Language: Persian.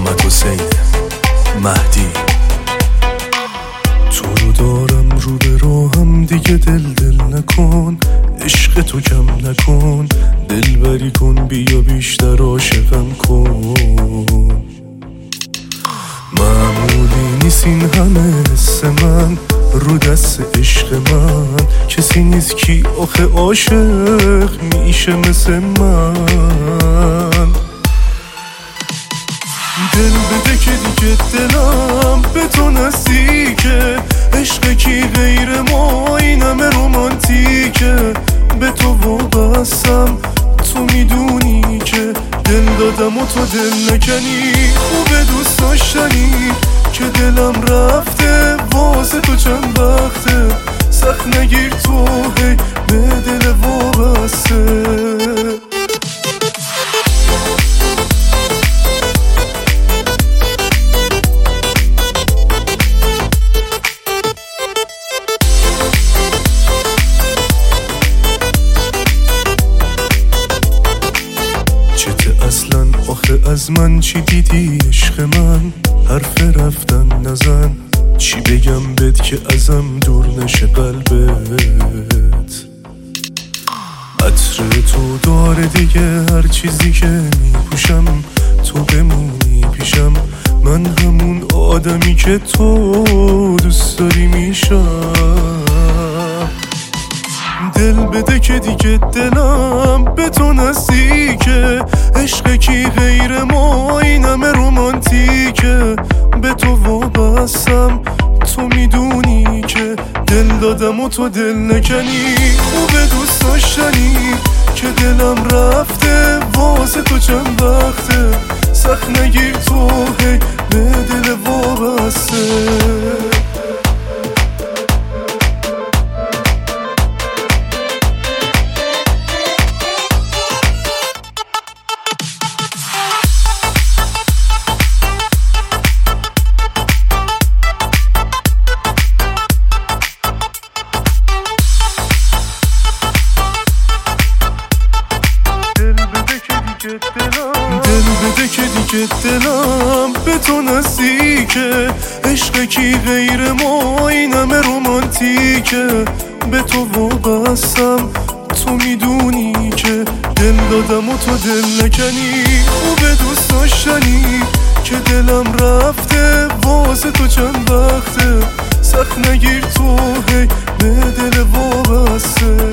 محمد حسین مهدی. تو رو دارم رو به راهم، دیگه دل نکن، عشق تو کم نکن، دلبری کن، بیا بیشتر عاشقم کن. معمولی نیست این همه حس من رو دست عشق من، کسی نیست کی آخه عاشق میشه مثل من. دل بده که دیگه دلم به تو نزدیکه، عشق کی غیر ما این همه رومانتیکه، به تو وابستم تو میدونی که دل دادم و تو دل نکنی، خوبه دوست داشتنی که دلم رفته واسه تو چند وقته، سخت نگیر تو هی به دل وابسته. اصلا آخه از من چی دیدی عشق من، حرف رفتن نزن، چی بگم بهت که ازم دور نشه قلبت. عطر تو داره دیگه هر چیزی که میپوشم، تو بمونی پیشم، من همون آدمی که تو دوست داری میشم. دل بده که دیگه دلم به تو نزدیکه، عشق کی غیر ما این همه رومانتیکه، به تو وابستم تو میدونی که دل دادم و تو دل نکنی، خوبه دوست داشتنی که دلم رفته واسه تو چند وقته، سخت نگیر تو هی به دل وابسته. دل بده که دیگه دلم به تو نزدیکه، عشق کی غیر ما این همه رومانتیکه، به تو وابستم تو میدونی که دل دادم و تو دل نکنی، خوبه دوست داشتنی که دلم رفته واسه تو چند وقته، سخت نگیر تو هی به دل وابسته.